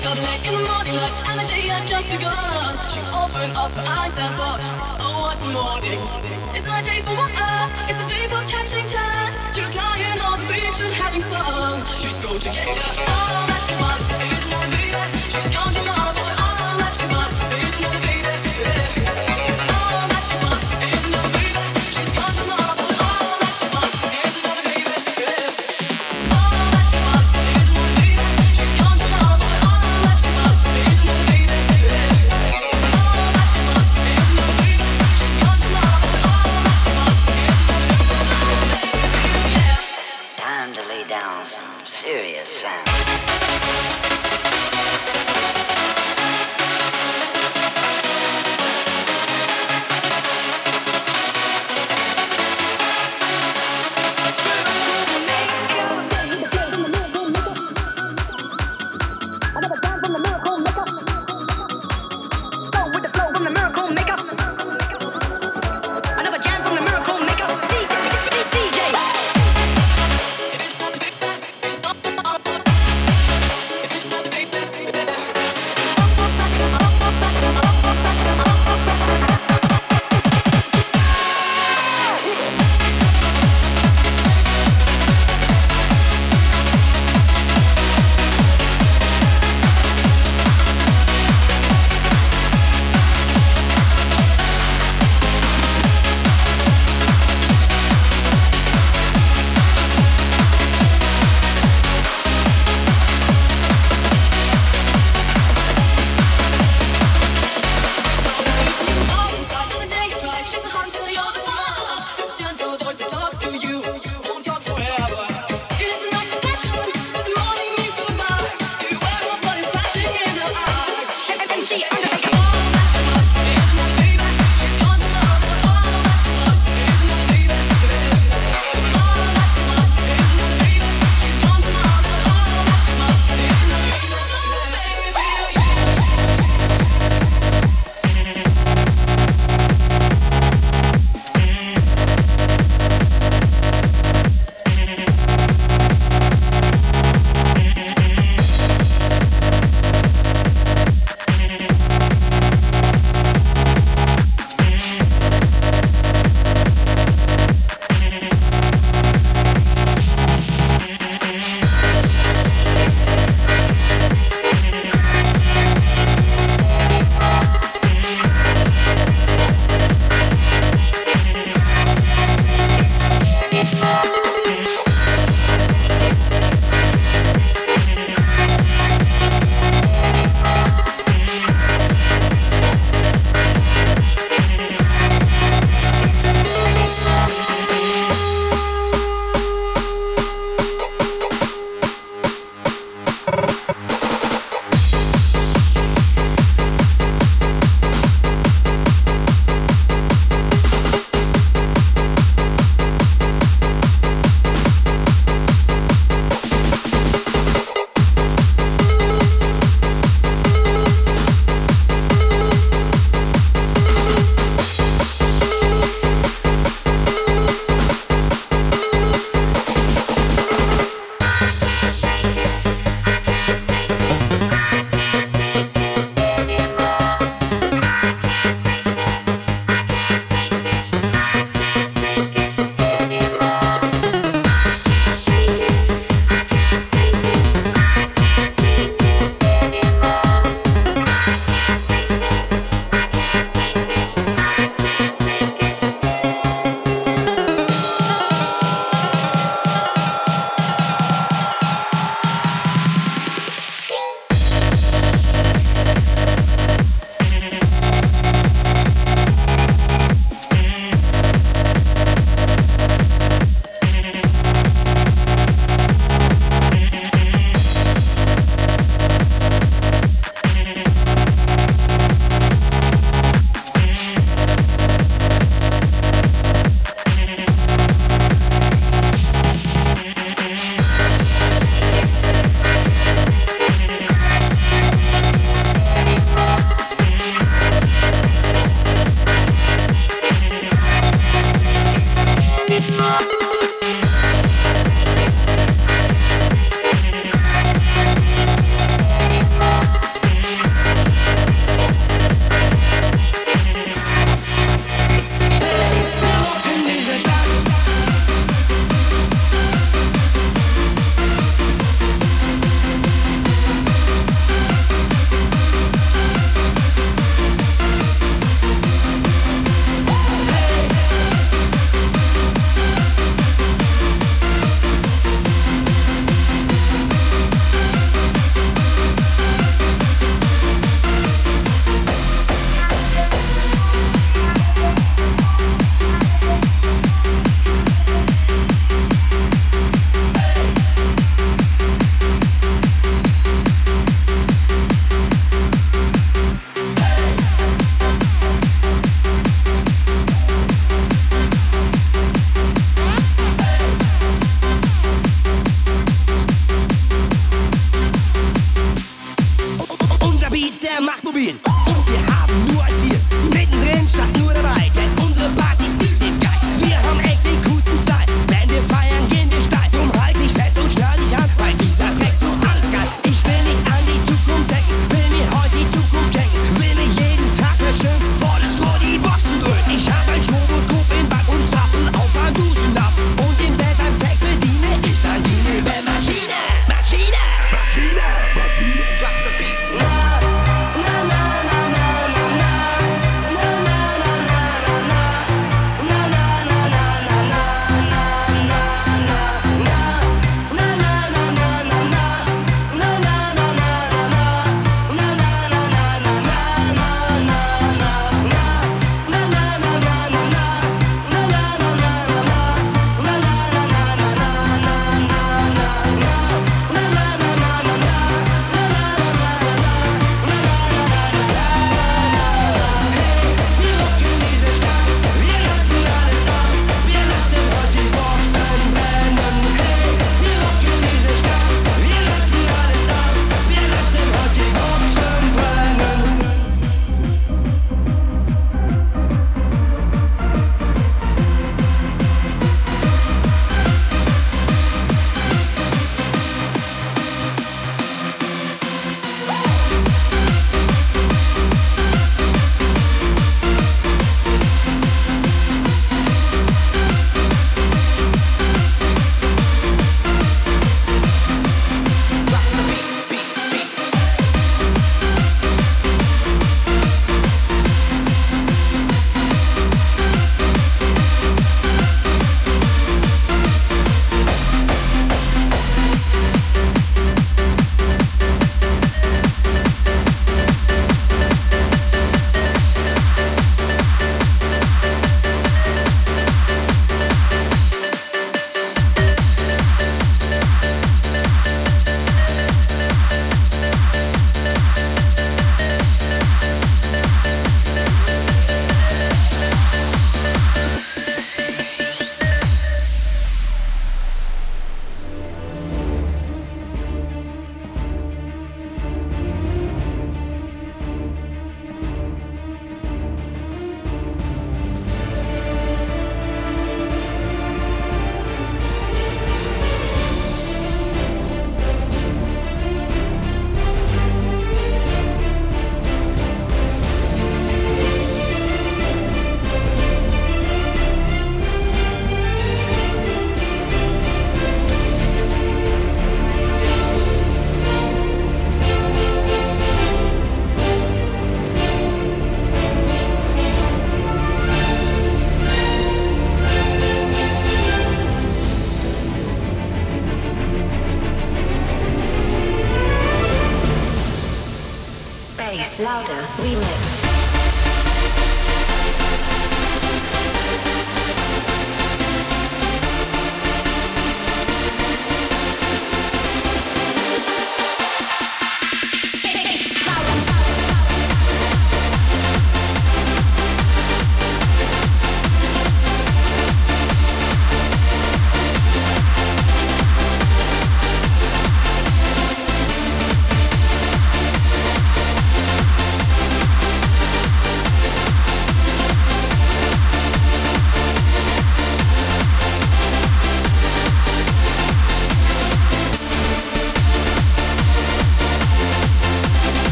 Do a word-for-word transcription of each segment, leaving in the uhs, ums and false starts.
Got late in the morning light and the day had just begun. She opened up her eyes and thought, oh what a morning. It's not a day for wonder, it's a day for catching time. She was lying on the beach and having fun. She's going to get you all that she wants. Here's another baby. She's going to love boy all that she wants. Here's another baby. Yeah. All that she wants. Here's another baby. She's going to love boy all that she wants. Here's another baby. Yeah. All that she wants. Here's another baby. She's going to love boy all that she wants. Here's another baby. Yeah. All that she wants. Here's another baby. She's going to love boy all that she wants. Here's another baby. Yeah. Time to lay down some serious sound.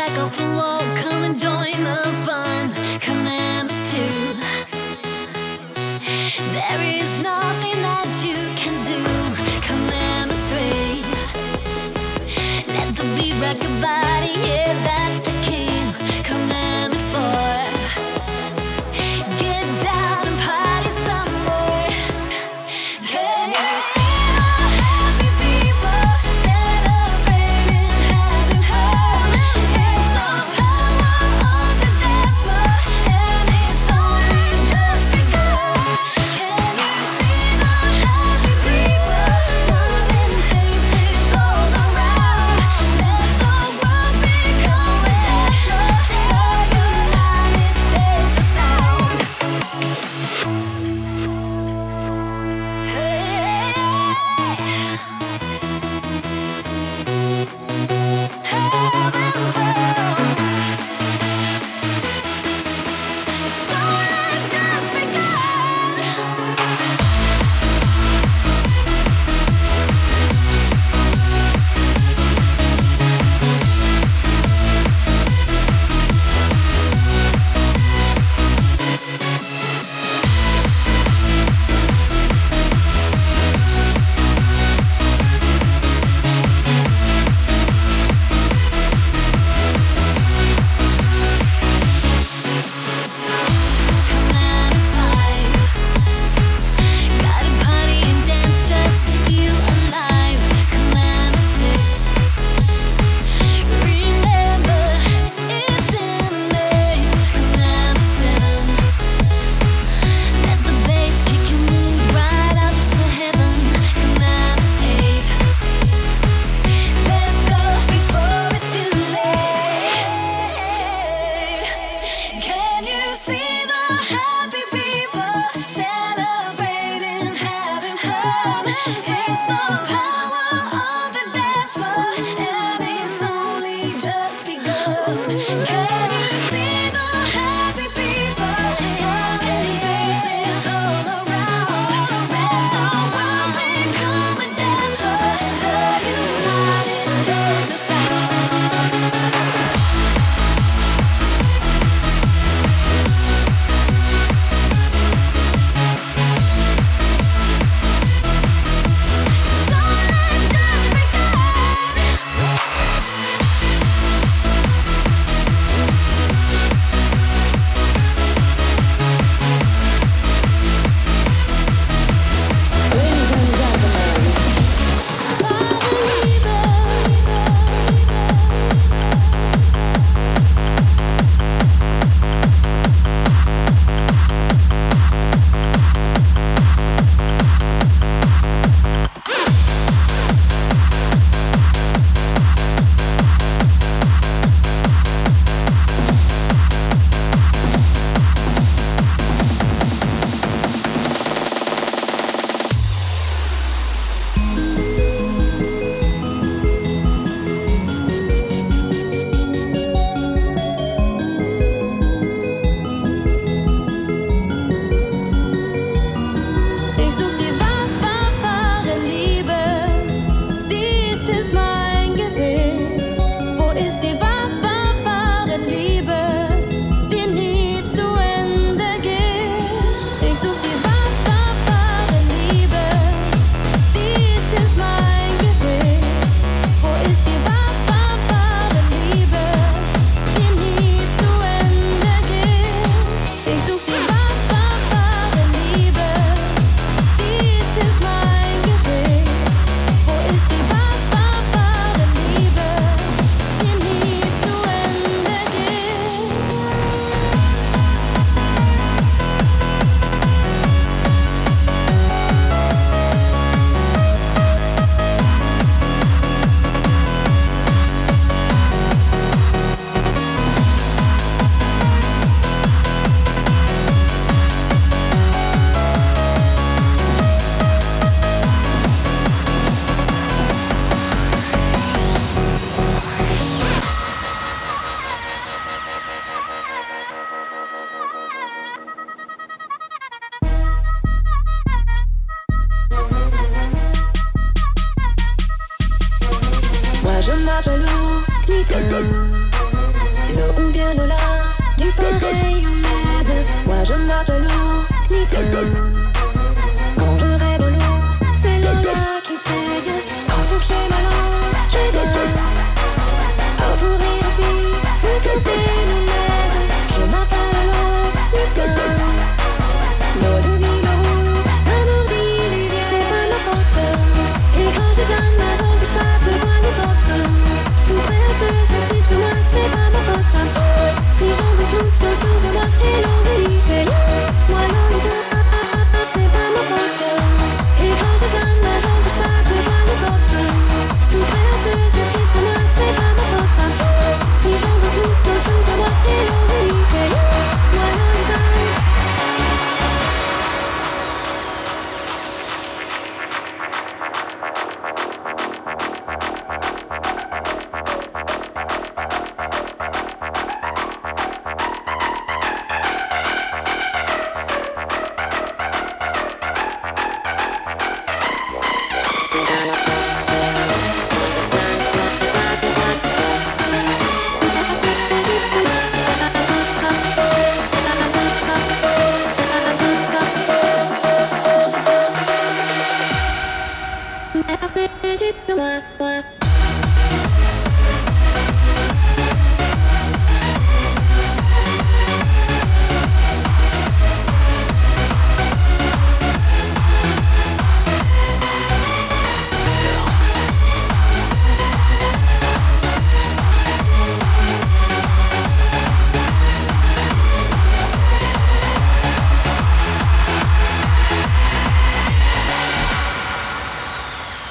back off the wall, come and join the fun. Commandment two. There is nothing that you can do. Commandment three. Let the beat rock your body, yeah, that's the key. Commandment four. Get down and party some more. Can you see the happy people celebrating, having fun? It's the power of the dance floor, and it's only just begun. Can you see the happy people, smiling faces all around? Let the world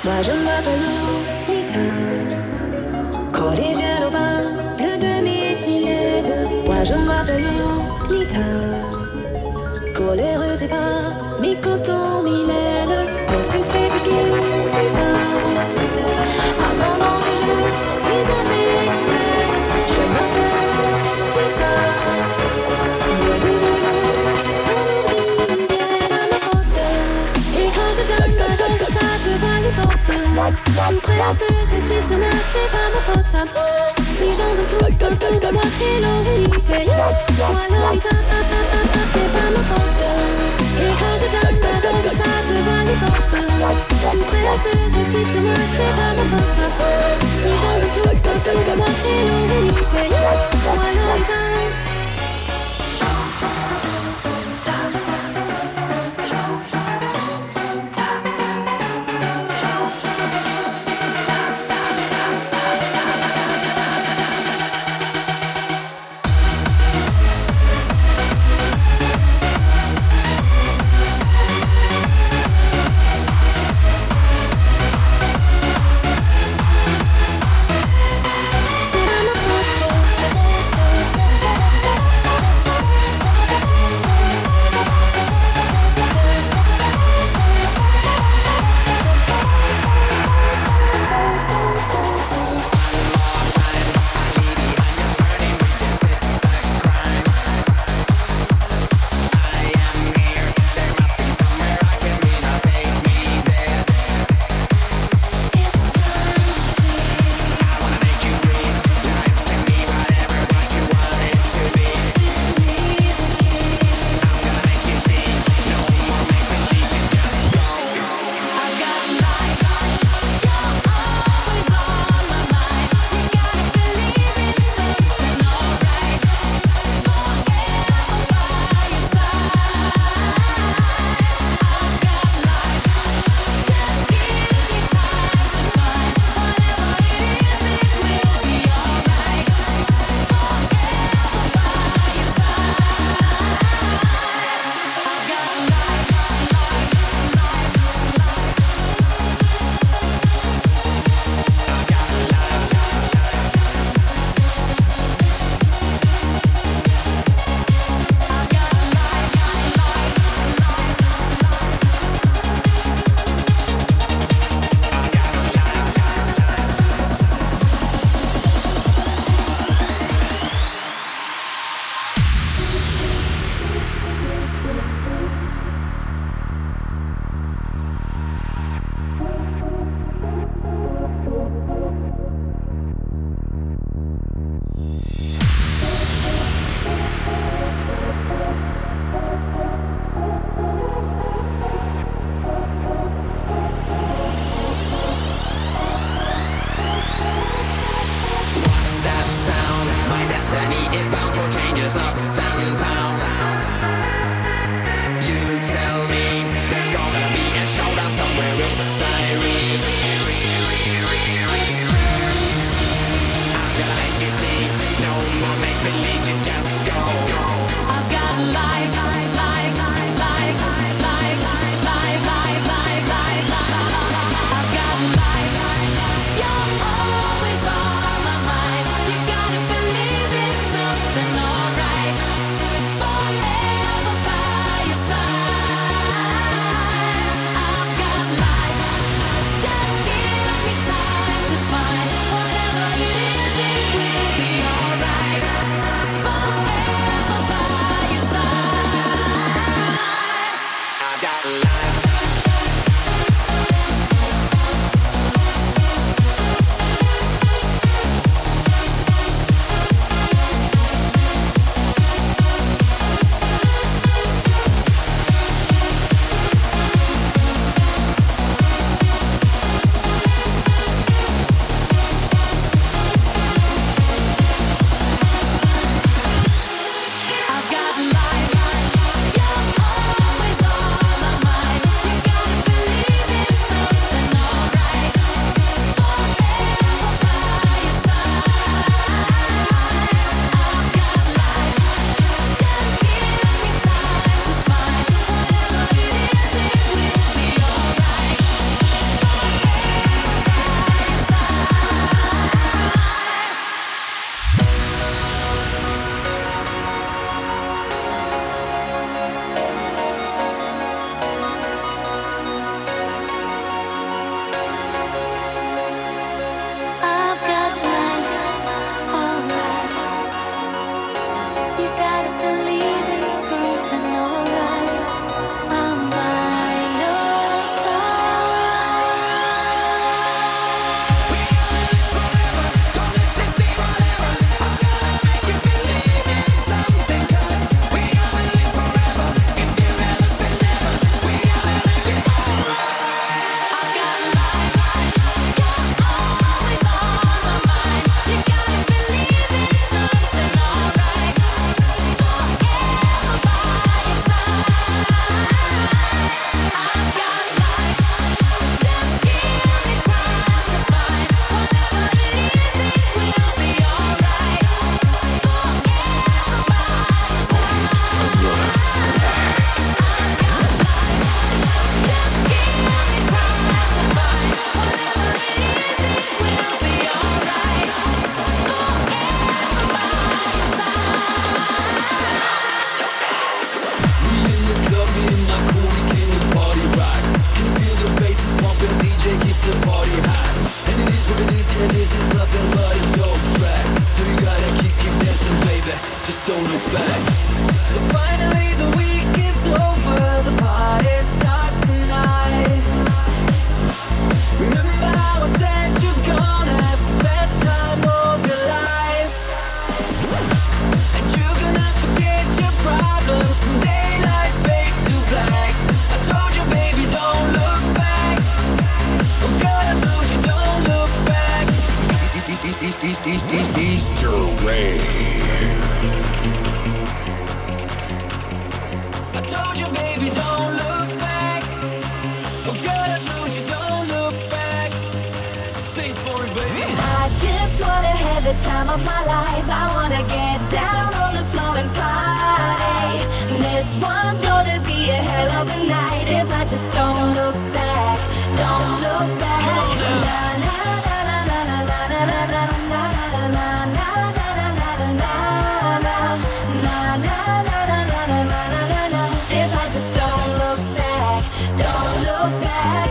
Moi je m'appelle Lolita, collégienne au bain, bleu de méthylène. Moi je m'appelle Lolita, coléreuse et pas mi-coton, mi-laine. Pour tous ces bûches qui du pain, à maman que je suis un phénomène. Je m'appelle Lolita, loin de nous, sans nourrir bien à ma faute. Et quand je donne ma langue, je vois les autres. Tout prêt à se jeter sur moi, c'est pas ma faute à moi. Si j'en veux tout autour de moi, c'est Lolita, yeah. Moi Lolita, ah, ah, ah, ah, c'est pas ma faute. Et quand je donne ma langue, je vois les autres. Tout prêt à se jeter sur moi, c'est pas ma faute à moi. Si j'en veux tout autour de moi, c'est Lolita, yeah. Moi Lolita. the time of my life. I wanna get down on the floor and party. This one's gonna be a hell of a night if I just don't look back, don't look back. Na na na na na na na na na na na na na na na na. If I just don't look back, don't look back.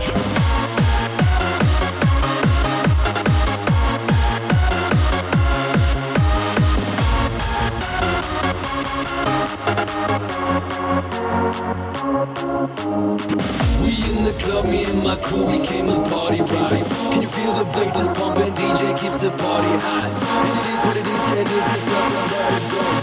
We in the club, me and my crew, we came to party right. Can you feel the bass is pumping? D J keeps the party hot. And it is what it is, and it is what let it go.